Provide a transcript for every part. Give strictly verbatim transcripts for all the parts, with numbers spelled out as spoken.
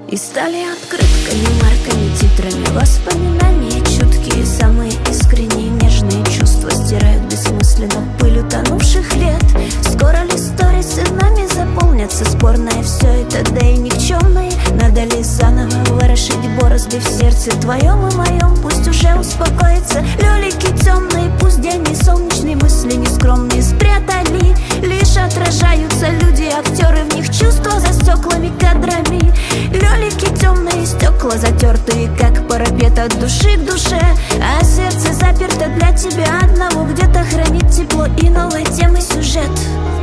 И стали открытками, марками, титрами воспоминания чуткие, самые искренние, нежные чувства стирают бессмысленно пыль утонувших лет. Скоро ли сторисы нами заполнятся? Спорное все это, да и никчемное. Надо ли заново ворошить борозды в сердце твоем и моем? Пусть уже успокоится лёлики темные, пусть день не солнечные, мысли нескромные спрятали. Лишь отражаются люди, актеры, в них чувства за стеклами кадрами. Лёлики темные, стекла затертые, как парапет от души к душе. А сердце заперто для тебя одного, где-то хранит тепло и новой темы сюжет.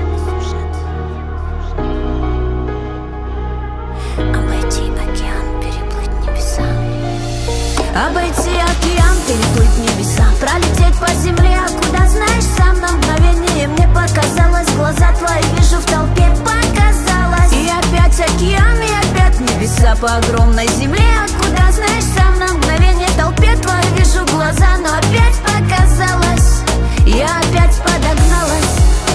Обойти океан, переплыть небеса. Обойти океан, переплыть небеса. Пролететь по земле, а куда знаешь сам. На мгновение мне показалось, глаза твои вижу в толпе, показалось. И опять океан, и опять небеса по огромной земле, а куда знаешь сам. На мгновение в толпе твои вижу глаза, но опять показалось. Я опять подогналась.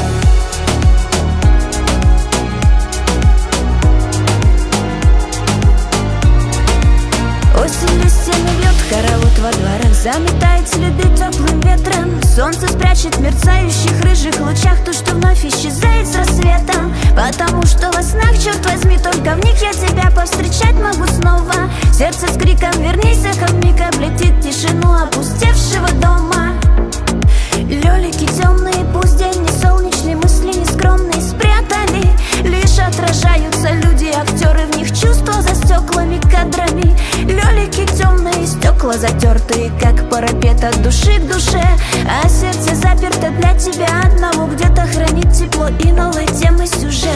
Осень листьями льет, хоровод во дворах заметает следы теплым ветром. Солнце спрячет в мерцающих рыжих лучах то, что вновь исчезает с рассветом. Потому что во снах, черт возьми, только в них я тебя повстречать могу снова. Сердце с криком «Вернись!» эхом вмиг облетит тишину опустевшего дома. Лёлики темные, пусть день не солнечный, мысли нескромные спрятали. Лишь отражаются люди, актеры, в них чувства за стеклами кадрами. Лёлики темные, стекла затертые, как парапет от души к душе. А сердце заперто для тебя одного, где-то хранит тепло и новой темы сюжет.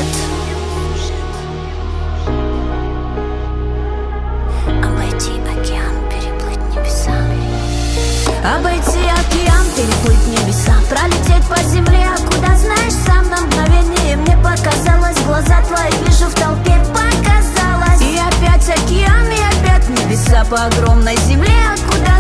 Обойти океан, переплыть небеса. Обойти океан, переплыть небеса. Пролететь по земле, а куда знаешь сам. На мгновение мне показалось, глаза твои вижу в толпе, показалось. И опять океан, и опять небеса по огромной земле, а куда